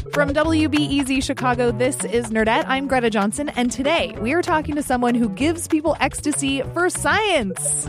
From WBEZ Chicago, this is Nerdette. I'm Greta Johnson, and today we are talking to someone who gives people ecstasy for science.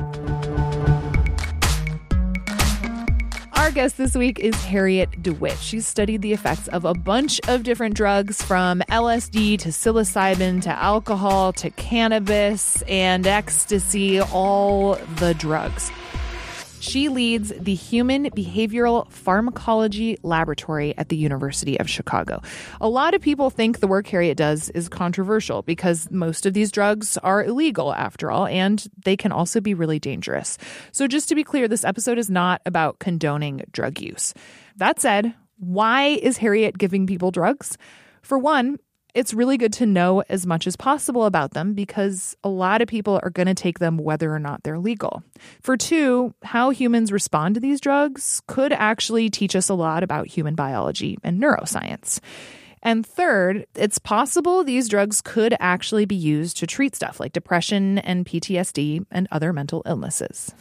Our guest this week is Harriet DeWitt. She's studied the effects of a bunch of different drugs, from LSD to psilocybin to alcohol to cannabis and ecstasy, all the drugs. She leads the Human Behavioral Pharmacology Laboratory at the University of Chicago. A lot of people think the work Harriet does is controversial because most of these drugs are illegal, after all, and they can also be really dangerous. So just to be clear, this episode is not about condoning drug use. That said, why is Harriet giving people drugs? For one, it's really good to know as much as possible about them because a lot of people are going to take them whether or not they're legal. For two, how humans respond to these drugs could actually teach us a lot about human biology and neuroscience. And third, it's possible these drugs could actually be used to treat stuff like depression and PTSD and other mental illnesses.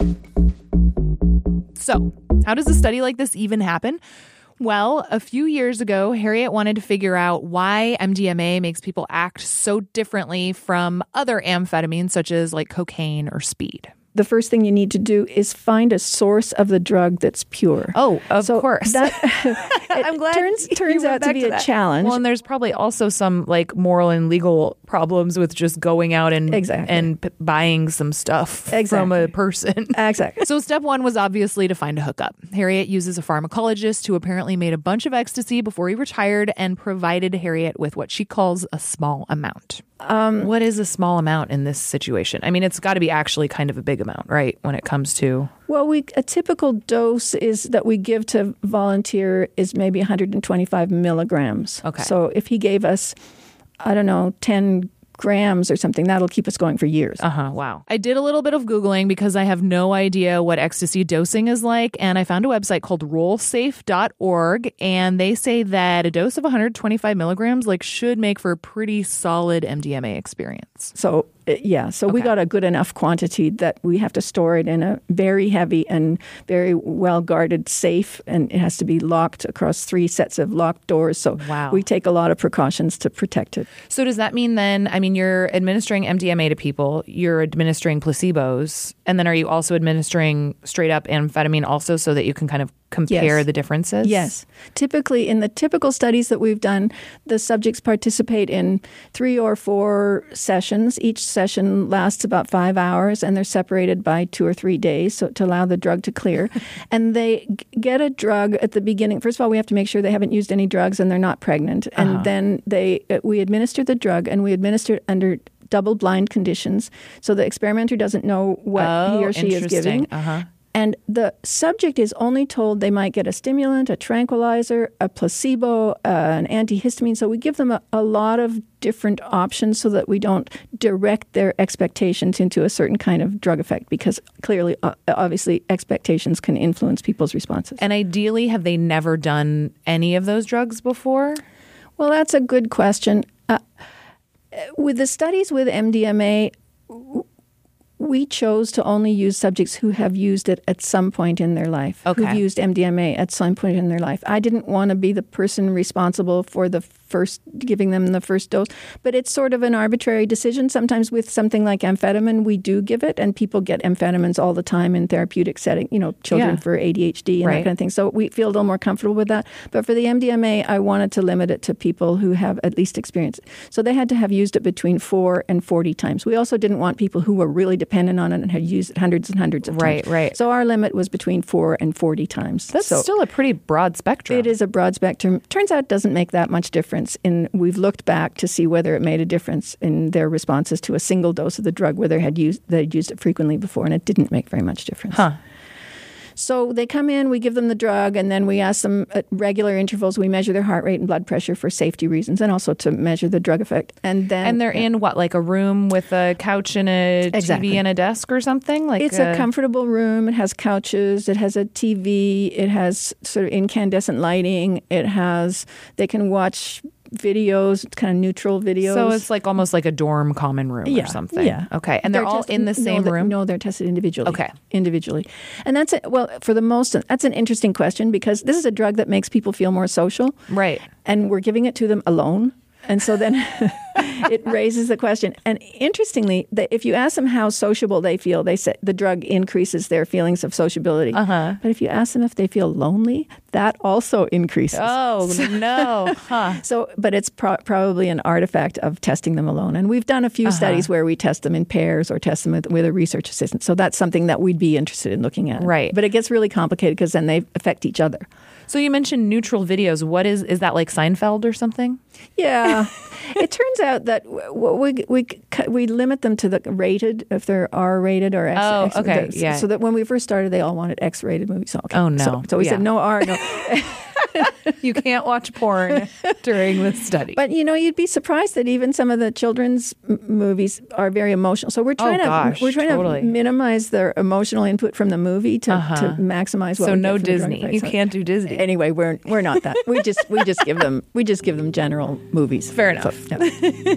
So, how does a study like this even happen? Well, a few years ago, Harriet wanted to figure out why MDMA makes people act so differently from other amphetamines, such as like cocaine or speed. The first thing you need to do is find a source of the drug that's pure. Oh, of course. That, I'm glad turns out to be a challenge. Well, and there's probably also some like moral and legal problems with just going out and buying some stuff from a person. Exactly. So step one was obviously to find a hookup. Harriet uses a pharmacologist who apparently made a bunch of ecstasy before he retired and provided Harriet with what she calls a small amount. What is a small amount in this situation? I mean, it's got to be actually kind of a big amount, right, when it comes to... Well, a typical dose is that we give to volunteer is maybe 125 milligrams. Okay. So if he gave us, 10 grams or something, that'll keep us going for years. Wow. I did a little bit of Googling because I have no idea what ecstasy dosing is like, and I found a website called rollsafe.org, and they say that a dose of 125 milligrams should make for a pretty solid MDMA experience. So we got a good enough quantity that we have to store it in a very heavy and very well-guarded safe, and it has to be locked across 3 sets of locked doors. So we take a lot of precautions to protect it. So does that mean then, you're administering MDMA to people, you're administering placebos, and then are you also administering straight-up amphetamine also so that you can kind of compare the differences? Yes. Typically, in the typical studies that we've done, the subjects participate in 3 or 4 sessions. Each session lasts about 5 hours, and they're separated by 2 or 3 days so to allow the drug to clear. And they get a drug at the beginning. First of all, we have to make sure they haven't used any drugs and they're not pregnant. And then we administer the drug, and we administer it under double-blind conditions. So the experimenter doesn't know what he or she is giving. And the subject is only told they might get a stimulant, a tranquilizer, a placebo, an antihistamine. So we give them a lot of different options so that we don't direct their expectations into a certain kind of drug effect, because clearly, obviously, expectations can influence people's responses. And ideally, have they never done any of those drugs before? Well, that's a good question. With the studies with MDMA, we chose to only use subjects who have used it at some point in their life, who've used MDMA at some point in their life. I didn't want to be the person responsible for giving them the first dose, but it's sort of an arbitrary decision. Sometimes with something like amphetamine, we do give it, and people get amphetamines all the time in therapeutic setting, children for ADHD and that kind of thing. So we feel a little more comfortable with that. But for the MDMA, I wanted to limit it to people who have at least experience. So they had to have used it between 4 and 40 times. We also didn't want people who were really dependent on it and had used it hundreds and hundreds of times. Right. So our limit was between 4 and 40 times. That's still a pretty broad spectrum. It is a broad spectrum. Turns out it doesn't make that much difference. We've looked back to see whether it made a difference in their responses to a single dose of the drug where they'd used it frequently before, and it didn't make very much difference. So they come in, we give them the drug, and then we ask them at regular intervals. We measure their heart rate and blood pressure for safety reasons, and also to measure the drug effect. And they're in what, like a room with a couch and a TV and a desk or something? It's a comfortable room. It has couches. It has a TV. It has sort of incandescent lighting. They can watch videos, kind of neutral videos. So it's like almost like a dorm common room or something. Yeah. Okay. And they're all in the same room? No, they're tested individually. Okay. Individually. And that's it. Well, for the most, that's an interesting question because this is a drug that makes people feel more social. Right. And we're giving it to them alone. And so then it raises the question. And interestingly, if you ask them how sociable they feel, they say the drug increases their feelings of sociability. But if you ask them if they feel lonely, that also increases. Oh, no. But it's probably an artifact of testing them alone. And we've done a few studies where we test them in pairs or test them with a research assistant. So that's something that we'd be interested in looking at. Right. But it gets really complicated because then they affect each other. So you mentioned neutral videos. What is that like Seinfeld or something? Yeah. It turns out that we limit them to the rated, if they're R-rated or X. Oh, X okay. Yeah. So that when we first started, they all wanted X-rated movies. So, okay. Oh, no. So we said no R, no. You can't watch porn during the study. But, you'd be surprised that even some of the children's movies are very emotional. So we're trying to minimize their emotional input from the movie to maximize what so we no get from Disney. You can't do Disney. Anyway, we're not that. We just give them general movies. Fair enough. So, yeah.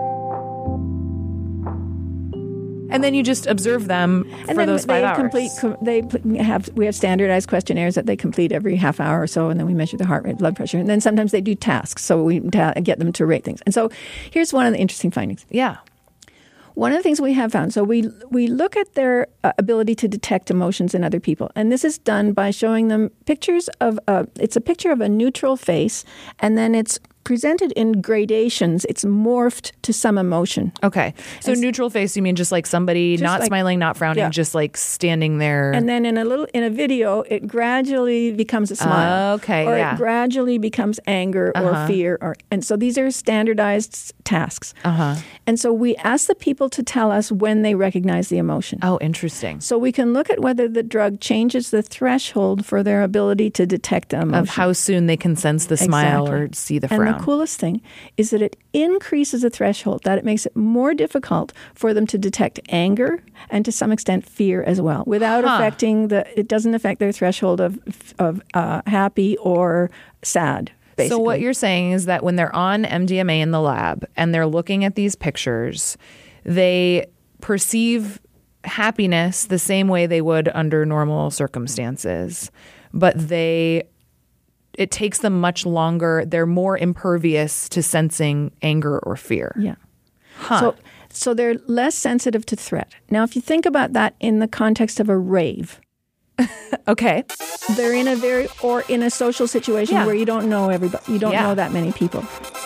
And then you just observe them for those 5 hours. We have standardized questionnaires that they complete every half hour or so, and then we measure their heart rate, blood pressure, and then sometimes they do tasks, so we get them to rate things. And so here's one of the interesting findings. Yeah. One of the things we have found, so we look at their ability to detect emotions in other people. And this is done by showing them pictures of, it's a picture of a neutral face, and then it's presented in gradations. It's morphed to some emotion. Okay. So neutral face, you mean just like somebody not smiling, not frowning, just like standing there. And then in a video, it gradually becomes a smile. Okay. Or it gradually becomes anger or fear. And so these are standardized tasks. And so we ask the people to tell us when they recognize the emotion. Oh, interesting. So we can look at whether the drug changes the threshold for their ability to detect the emotion. Of how soon they can sense the smile or see the frown. And the coolest thing is that it increases the threshold, that it makes it more difficult for them to detect anger and to some extent fear as well, without it doesn't affect their threshold of happy or sad. Basically. So what you're saying is that when they're on MDMA in the lab and they're looking at these pictures, they perceive happiness the same way they would under normal circumstances, but it takes them much longer. They're more impervious to sensing anger or fear. Yeah. So they're less sensitive to threat. Now, if you think about that in the context of a rave. Okay. They're in a social situation where you don't know everybody. You don't know that many people.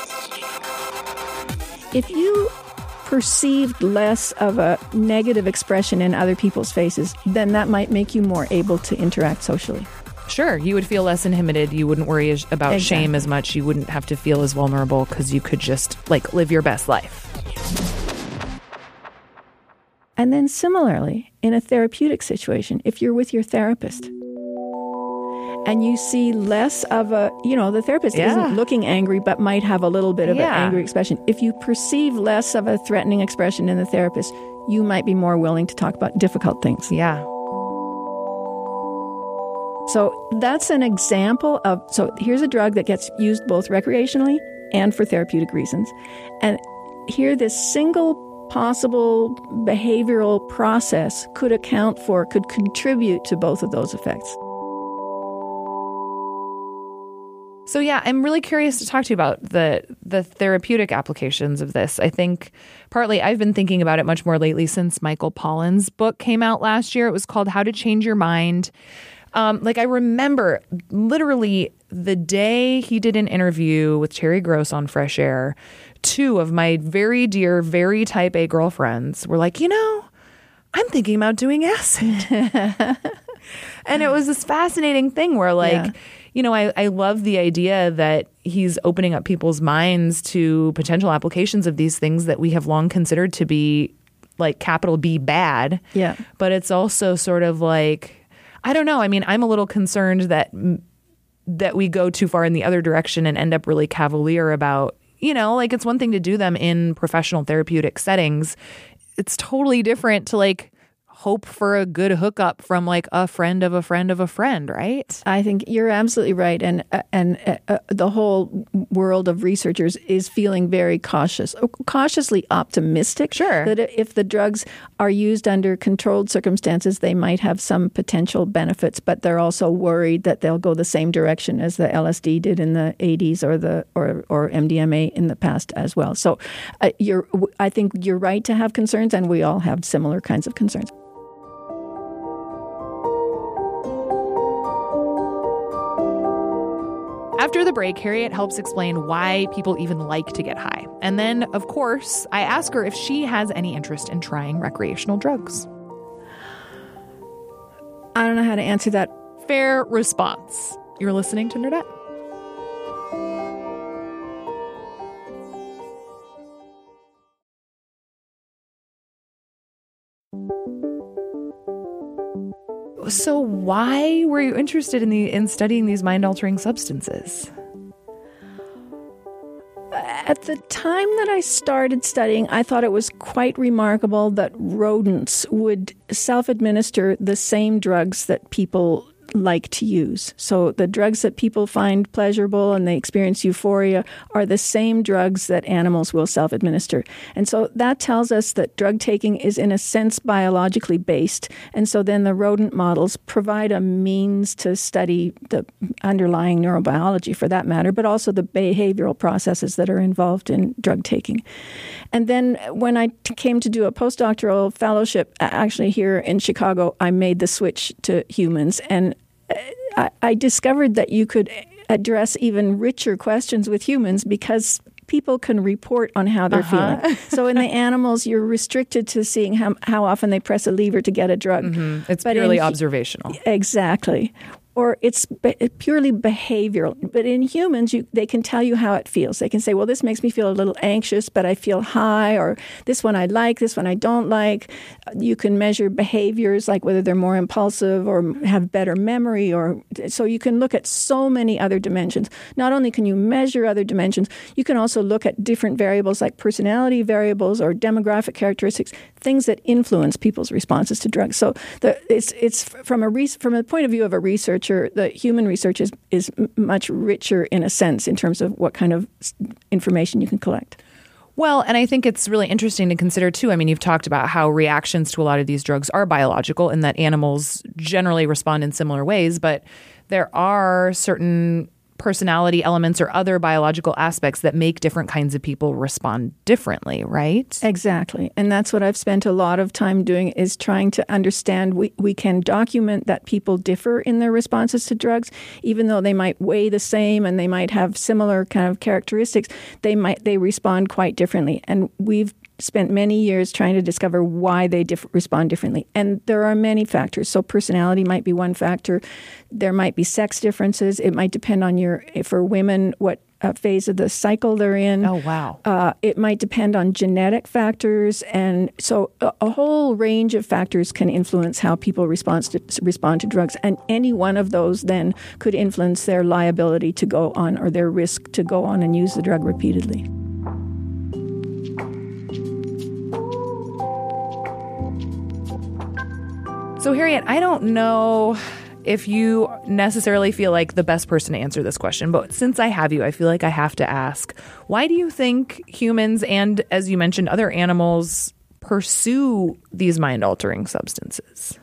If you perceived less of a negative expression in other people's faces, then that might make you more able to interact socially. Sure. You would feel less inhibited. You wouldn't worry about shame as much. You wouldn't have to feel as vulnerable because you could just live your best life. And then similarly, in a therapeutic situation, if you're with your therapist and you see less of the therapist isn't looking angry but might have a little bit of an angry expression. If you perceive less of a threatening expression in the therapist, you might be more willing to talk about difficult things. Yeah. So that's an example so here's a drug that gets used both recreationally and for therapeutic reasons. And here this single possible behavioral process could contribute to both of those effects. So I'm really curious to talk to you about the therapeutic applications of this. I think partly I've been thinking about it much more lately since Michael Pollan's book came out last year. It was called How to Change Your Mind. I remember literally the day he did an interview with Terry Gross on Fresh Air, 2 of my very dear, very type A girlfriends were like, I'm thinking about doing acid. And it was this fascinating thing where I love the idea that he's opening up people's minds to potential applications of these things that we have long considered to be capital B bad. Yeah. But it's also sort of I don't know. I mean, I'm a little concerned that we go too far in the other direction and end up really cavalier about, it's one thing to do them in professional therapeutic settings. It's totally different to hope for a good hookup from a friend of a friend of a friend, right? I think you're absolutely right. And the whole world of researchers is feeling very cautiously optimistic. Sure. That if the drugs are used under controlled circumstances, they might have some potential benefits, but they're also worried that they'll go the same direction as the LSD did in the 80s or MDMA in the past as well. So I think you're right to have concerns, and we all have similar kinds of concerns. After the break, Harriet helps explain why people even like to get high. And then, of course, I ask her if she has any interest in trying recreational drugs. I don't know how to answer that. Fair response. You're listening to Nerdette. So why were you interested in studying these mind-altering substances? At the time that I started studying, I thought it was quite remarkable that rodents would self-administer the same drugs that people like to use. So the drugs that people find pleasurable and they experience euphoria are the same drugs that animals will self-administer. And so that tells us that drug taking is in a sense biologically based. And so then the rodent models provide a means to study the underlying neurobiology for that matter, but also the behavioral processes that are involved in drug taking. And then when I came to do a postdoctoral fellowship, actually here in Chicago, I made the switch to humans, and I discovered that you could address even richer questions with humans because people can report on how they're feeling. So in the animals, you're restricted to seeing how often they press a lever to get a drug. Mm-hmm. It's purely observational. Exactly. Or it's purely behavioral. But in humans, they can tell you how it feels. They can say, well, this makes me feel a little anxious, but I feel high, or this one I like, this one I don't like. You can measure behaviors like whether they're more impulsive or have better memory. So you can look at so many other dimensions. Not only can you measure other dimensions, you can also look at different variables like personality variables or demographic characteristics, things that influence people's responses to drugs. So it's from the point of view of a researcher, the human research is much richer in a sense in terms of what kind of information you can collect. Well, and I think it's really interesting to consider, too. I mean, you've talked about how reactions to a lot of these drugs are biological and that animals generally respond in similar ways, but there are certain personality elements or other biological aspects that make different kinds of people respond differently, right? Exactly. And that's what I've spent a lot of time doing, is trying to understand. We can document that people differ in their responses to drugs, even though they might weigh the same and they might have similar kind of characteristics, they respond quite differently. And we've spent many years trying to discover why they respond differently. And there are many factors. So personality might be one factor. There might be sex differences. It might depend on for women, what phase of the cycle they're in. Oh, wow. It might depend on genetic factors. And so a whole range of factors can influence how people respond to drugs. And any one of those then could influence their liability to go on, or their risk to go on and use the drug repeatedly. So, Harriet, I don't know if you necessarily feel like the best person to answer this question, but since I have you, I feel like I have to ask, why do you think humans and, as you mentioned, other animals pursue these mind-altering substances?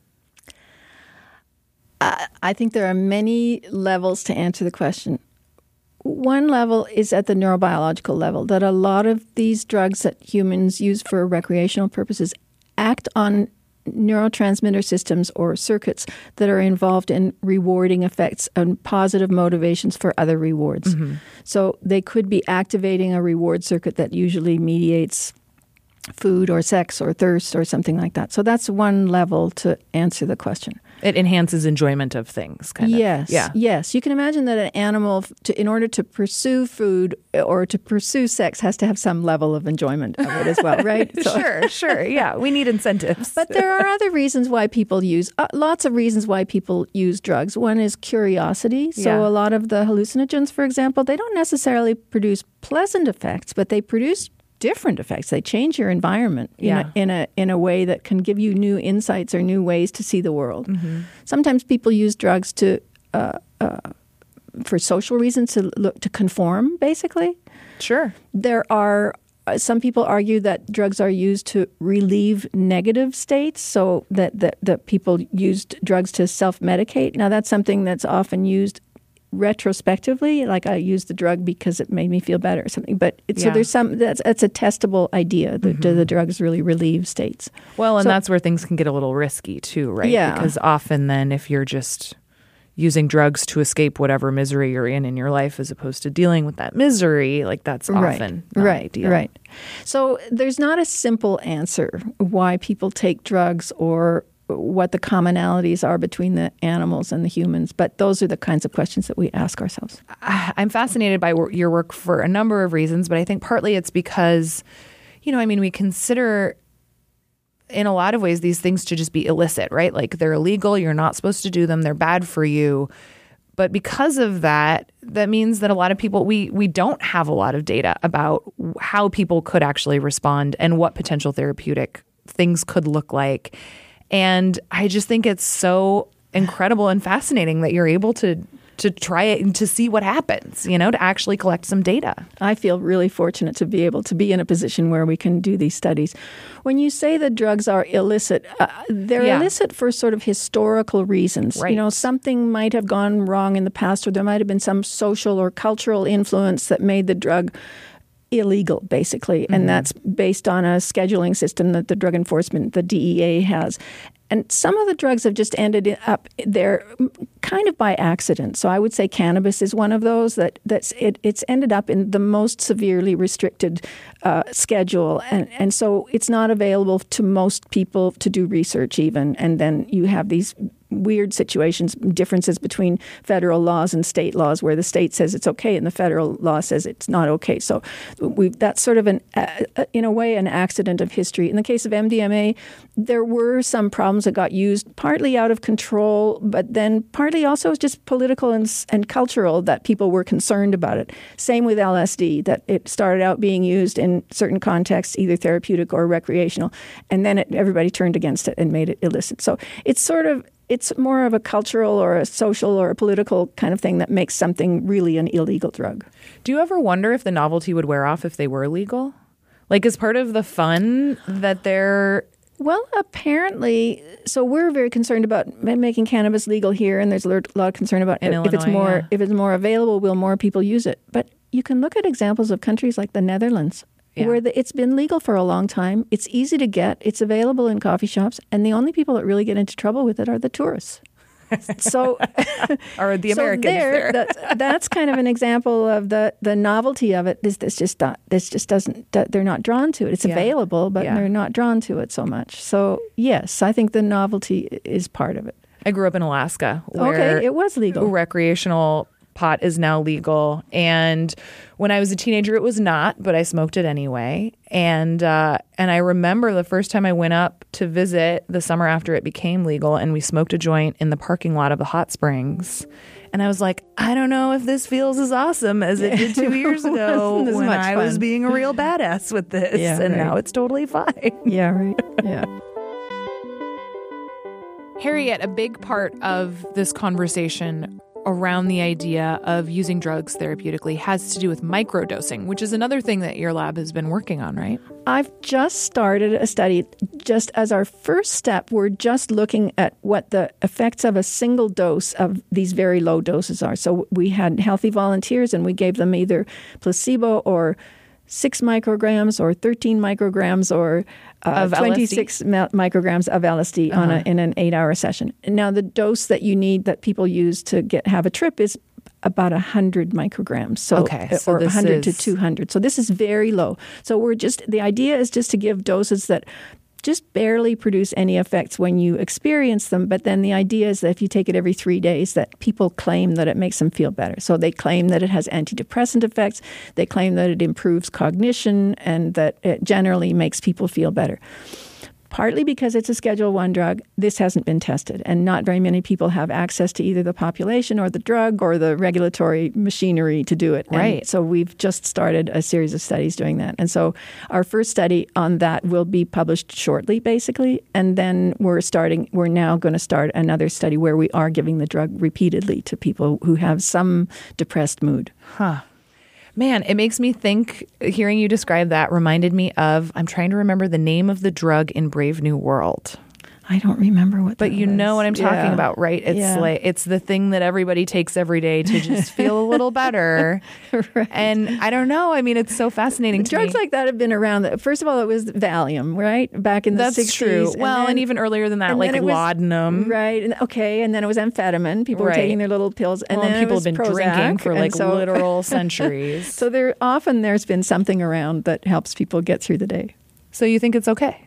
I think there are many levels to answer the question. One level is at the neurobiological level, that a lot of these drugs that humans use for recreational purposes act on neurotransmitter systems or circuits that are involved in rewarding effects and positive motivations for other rewards. Mm-hmm. So they could be activating a reward circuit that usually mediates food or sex or thirst or something like that. So that's one level to answer the question. It enhances enjoyment of things, kind of. Yes. Yeah. Yes. You can imagine that an animal, in order to pursue food or to pursue sex, has to have some level of enjoyment of it as well, right? Sure. Yeah. We need incentives. But there are other reasons why people lots of reasons why people use drugs. One is curiosity. So a lot of the hallucinogens, for example, they don't necessarily produce pleasant effects, but they produce different effects. They change your environment in a way that can give you new insights or new ways to see the world. Mm-hmm. Sometimes people use drugs to for social reasons to conform, basically. Sure. There are some people argue that drugs are used to relieve negative states, so that people used drugs to self-medicate. Now, that's something that's often used retrospectively, like I used the drug because it made me feel better or something. But so there's that's a testable idea. Do the drugs really relieve states? Well, and that's where things can get a little risky too, right? Yeah. Because often then if you're just using drugs to escape whatever misery you're in your life as opposed to dealing with that misery, like that's often not ideal. Right. So there's not a simple answer why people take drugs or what the commonalities are between the animals and the humans, but those are the kinds of questions that we ask ourselves. I'm fascinated by your work for a number of reasons, but I think partly it's because, we consider in a lot of ways these things to just be illicit, right? Like they're illegal, you're not supposed to do them, they're bad for you. But because of that means that a lot of people, we don't have a lot of data about how people could actually respond and what potential therapeutic things could look like. And I just think it's so incredible and fascinating that you're able to try it and to see what happens, to actually collect some data. I feel really fortunate to be able to be in a position where we can do these studies. When you say that drugs are illicit, they're illicit for sort of historical reasons. Right. Something might have gone wrong in the past, or there might have been some social or cultural influence that made the drug illegal, basically. And that's based on a scheduling system that the Drug Enforcement, the DEA, has. And some of the drugs have just ended up there kind of by accident. So I would say cannabis is one of those it's ended up in the most severely restricted schedule. And so it's not available to most people to do research even. And then you have these weird situations, differences between federal laws and state laws, where the state says it's okay and the federal law says it's not okay. So that's sort of in a way, an accident of history. In the case of MDMA, there were some problems that got used partly out of control, but then partly also just political and cultural, that people were concerned about it. Same with LSD, that it started out being used in certain contexts, either therapeutic or recreational, and then everybody turned against it and made it illicit. So it's more of a cultural or a social or a political kind of thing that makes something really an illegal drug. Do you ever wonder if the novelty would wear off if they were legal? Like, is part of the fun that they're... Well, apparently, so we're very concerned about making cannabis legal here, and there's a lot of concern about if it's more available, will more people use it? But you can look at examples of countries like the Netherlands, where it's been legal for a long time. It's easy to get. It's available in coffee shops. And the only people that really get into trouble with it are the tourists. So, or the Americans. That's kind of an example of the novelty of it. This just doesn't. They're not drawn to it. It's available, but they're not drawn to it so much. So yes, I think the novelty is part of it. I grew up in Alaska, where it was legal. Recreational pot is now legal. And when I was a teenager, it was not, but I smoked it anyway. And I remember the first time I went up to visit the summer after it became legal, and we smoked a joint in the parking lot of the hot springs. And I was like, I don't know if this feels as awesome as it did 2 years ago when I was being a real badass with this. Now it's totally fine. Yeah, right. Yeah. Harriet, a big part of this conversation around the idea of using drugs therapeutically has to do with microdosing, which is another thing that your lab has been working on, right? I've just started a study. Just as our first step, we're just looking at what the effects of a single dose of these very low doses are. So we had healthy volunteers, and we gave them either placebo or 6 micrograms or 13 micrograms or 26 micrograms of LSD in an 8-hour session. Now, the dose that you need, that people use to have a trip, is about 100 micrograms, so 100 to 200. So this is very low. So the idea is just to give doses that just barely produce any effects when you experience them. But then the idea is that if you take it every 3 days, that people claim that it makes them feel better. So they claim that it has antidepressant effects. They claim that it improves cognition and that it generally makes people feel better. partly because it's a Schedule I drug. This hasn't been tested, and not very many people have access to either the population or the drug or the regulatory machinery to do it. Right. And so we've just started a series of studies doing that. And so our first study on that will be published shortly, basically, and then we're now going to start another study where we are giving the drug repeatedly to people who have some depressed mood. Huh. Man, it makes me think, hearing you describe that reminded me of, I'm trying to remember the name of the drug in Brave New World. I don't remember what But that you was. know what I'm talking about, right? It's Yeah. like, it's the thing that everybody takes every day to just feel a little better. Right. And I don't know. I mean, it's so fascinating to Drugs me. like that have been around. First of all, it was Valium, right? Back in the 60s. That's true. Well, and even earlier than that, and like then it was- laudanum. Right. And then it was amphetamine. People were Right. taking their little pills. And Well, then people it was have been Prozac, drinking for and like so- literal centuries. So there's been something around that helps people get through the day. So you think it's okay?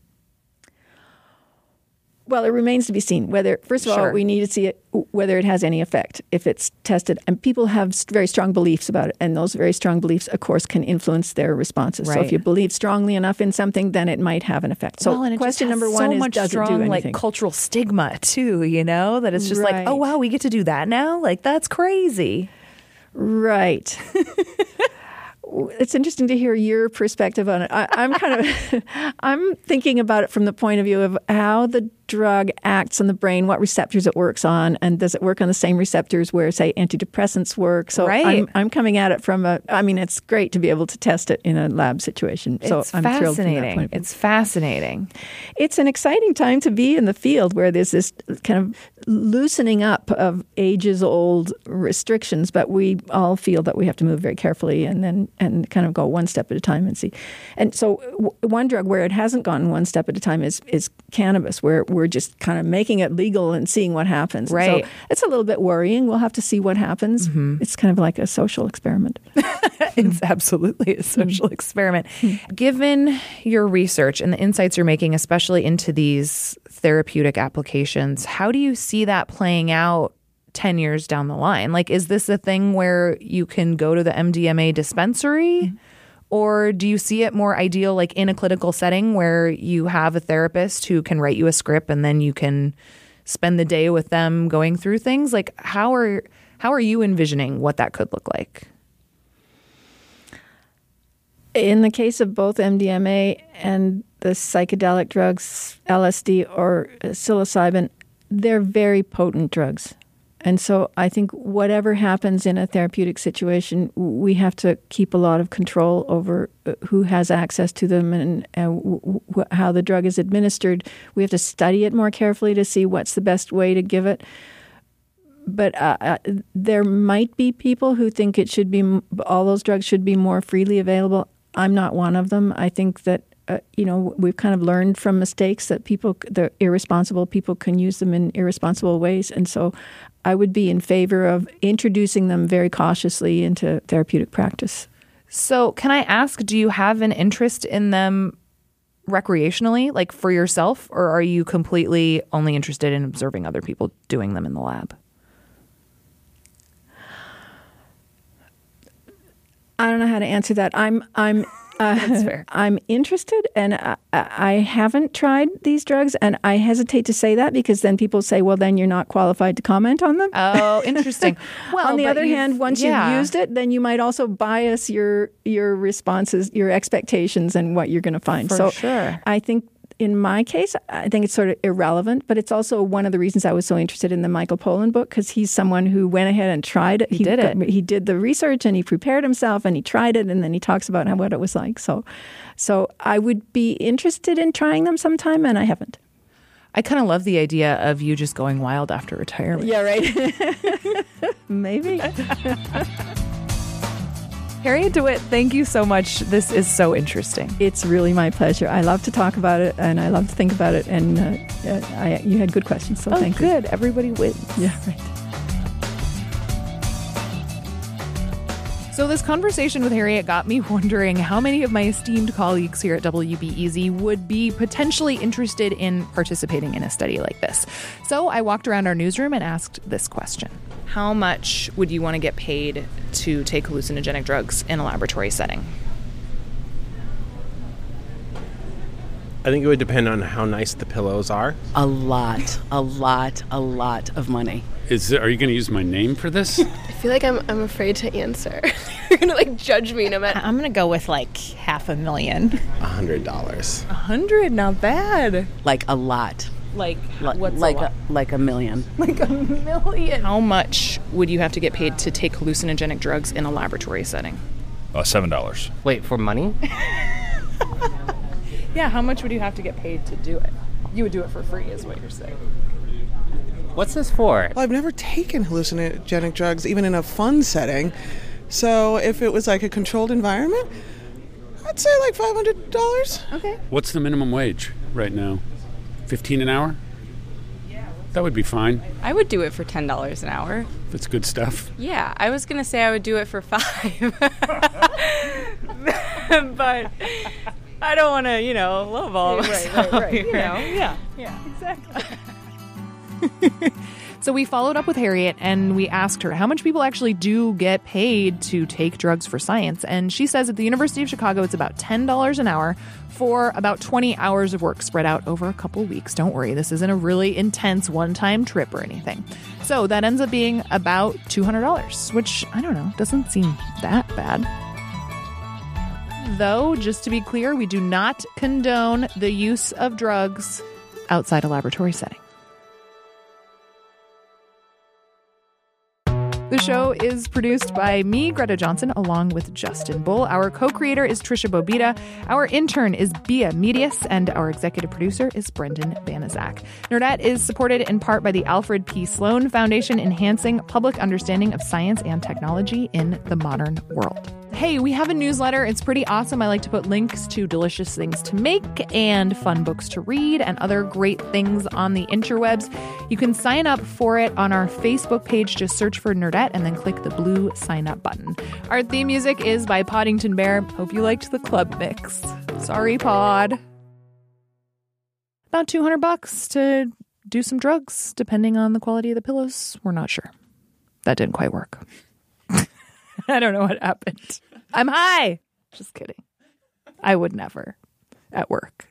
Well, it remains to be seen whether, first of all, Sure. we need to see whether it has any effect if it's tested. And people have very strong beliefs about it. And those very strong beliefs, of course, can influence their responses. So Right. if you believe strongly enough in something, then it might have an effect. So Well, and it question just has number one so is, much does strong, it do anything? like cultural stigma too, you know, that it's just like, Right. oh wow, we get to do that now? Like that's crazy. Right. It's interesting to hear your perspective on it. I'm thinking about it from the point of view of how the drug acts on the brain, what receptors it works on, and does it work on the same receptors where, say, antidepressants work? So Right. I'm coming at it from it's great to be able to test it in a lab situation. So It's I'm thrilled from that fascinating. point of view. It's fascinating. It's an exciting time to be in the field where there's this kind of loosening up of ages-old restrictions, but we all feel that we have to move very carefully and kind of go one step at a time and see. And so one drug where it hasn't gone one step at a time is cannabis, where we're just kind of making it legal and seeing what happens. Right. So it's a little bit worrying. We'll have to see what happens. Mm-hmm. It's kind of like a social experiment. It's absolutely a social experiment. Given your research and the insights you're making, especially into these therapeutic applications, how do you see that playing out 10 years down the line? Like, is this a thing where you can go to the MDMA dispensary? Or do you see it more ideal, like in a clinical setting where you have a therapist who can write you a script and then you can spend the day with them going through things? Like, how are you envisioning what that could look like? In the case of both MDMA and the psychedelic drugs, LSD or psilocybin, they're very potent drugs. And so I think whatever happens in a therapeutic situation, we have to keep a lot of control over who has access to them and how the drug is administered. We have to study it more carefully to see what's the best way to give it. But there might be people who think all those drugs should be more freely available. I'm not one of them. I think that we've kind of learned from mistakes that the irresponsible people can use them in irresponsible ways. And so I would be in favor of introducing them very cautiously into therapeutic practice. So can I ask, do you have an interest in them recreationally, like for yourself, or are you completely only interested in observing other people doing them in the lab? I don't know how to answer that. That's fair. I'm interested, and I haven't tried these drugs, and I hesitate to say that because then people say, well, then you're not qualified to comment on them. Oh, interesting. Well, on the other hand, once you've used it, then you might also bias your responses, your expectations, and what you're going to find. For so sure. I think in my case, I think it's sort of irrelevant, but it's also one of the reasons I was so interested in the Michael Pollan book, because he's someone who went ahead and tried it. He did it. He did the research and he prepared himself and he tried it, and then he talks about what it was like. So I would be interested in trying them sometime, and I haven't. I kind of love the idea of you just going wild after retirement. Yeah, right. Maybe. Harriet DeWitt, thank you so much. This is so interesting. It's really my pleasure. I love to talk about it, and I love to think about it, and you had good questions, so thank you. Good. Everybody wins. Yeah, right. So this conversation with Harriet got me wondering how many of my esteemed colleagues here at WBEZ would be potentially interested in participating in a study like this. So I walked around our newsroom and asked this question. How much would you want to get paid to take hallucinogenic drugs in a laboratory setting? I think it would depend on how nice the pillows are. A lot of money. Are you going to use my name for this? I feel like I'm afraid to answer. You're going to judge me no matter. I'm going to go with $500,000. $100. $100, not bad. Like a lot. What's like a lot? like $1 million. Like $1 million. How much would you have to get paid to take hallucinogenic drugs in a laboratory setting? $7. Wait, for money? Yeah, how much would you have to get paid to do it? You would do it for free, is what you're saying. What's this for? Well, I've never taken hallucinogenic drugs, even in a fun setting. So if it was like a controlled environment, I'd say like $500. Okay. What's the minimum wage right now? $15 an hour? That would be fine. I would do it for $10 an hour. If it's good stuff. Yeah, I was going to say I would do it for $5. But I don't want to, lowball myself. Right. Yeah, exactly. So we followed up with Harriet and we asked her how much people actually do get paid to take drugs for science. And she says at the University of Chicago, it's about $10 an hour for about 20 hours of work spread out over a couple weeks. Don't worry, this isn't a really intense one-time trip or anything. So that ends up being about $200, which, I don't know, doesn't seem that bad. Though, just to be clear, we do not condone the use of drugs outside a laboratory setting. The show is produced by me, Greta Johnson, along with Justin Bull. Our co-creator is Trisha Bobita. Our intern is Bia Medius, and our executive producer is Brendan Banaszak. Nerdette is supported in part by the Alfred P. Sloan Foundation, enhancing public understanding of science and technology in the modern world. Hey, we have a newsletter. It's pretty awesome. I like to put links to delicious things to make and fun books to read and other great things on the interwebs. You can sign up for it on our Facebook page. Just search for Nerdette and then click the blue sign up button. Our theme music is by Poddington Bear. Hope you liked the club mix. Sorry, Pod. About $200 to do some drugs, depending on the quality of the pillows. We're not sure. That didn't quite work. I don't know what happened. I'm high. Just kidding. I would never at work.